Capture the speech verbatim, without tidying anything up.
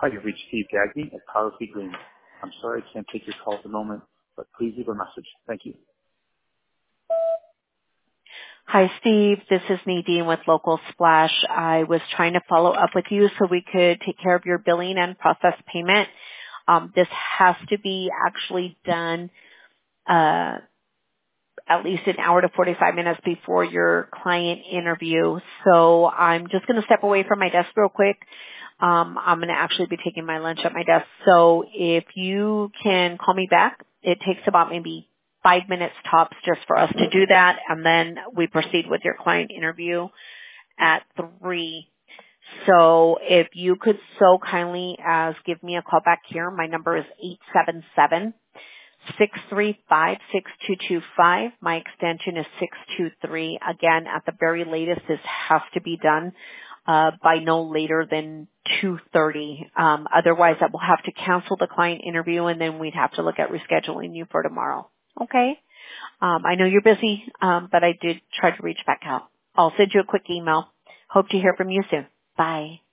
Hi, you've reached Steve Gagne at Policy Green. I'm sorry I can't take your call at the moment, but please leave a message. Thank you. Hi, Steve. This is Nadine with Local Splash. I was trying to follow up with you so we could take care of your billing and process payment. Um, this has to be actually done uh, at least an hour to forty-five minutes before your client interview. So I'm just going to step away from my desk real quick. Um, I'm going to actually be taking my lunch at my desk. So if you can call me back, it takes about maybe five minutes tops just for us to do that. And then we proceed with your client interview at three. So if you could so kindly as give me a call back here, my number is eight seven seven, six three five, six two two five. My extension is six two three. Again, at the very latest, this has to be done uh, by no later than two thirty. Um, otherwise, I will have to cancel the client interview, and then we'd have to look at rescheduling you for tomorrow. Okay? Um, I know you're busy, um, but I did try to reach back out. I'll send you a quick email. Hope to hear from you soon. Bye.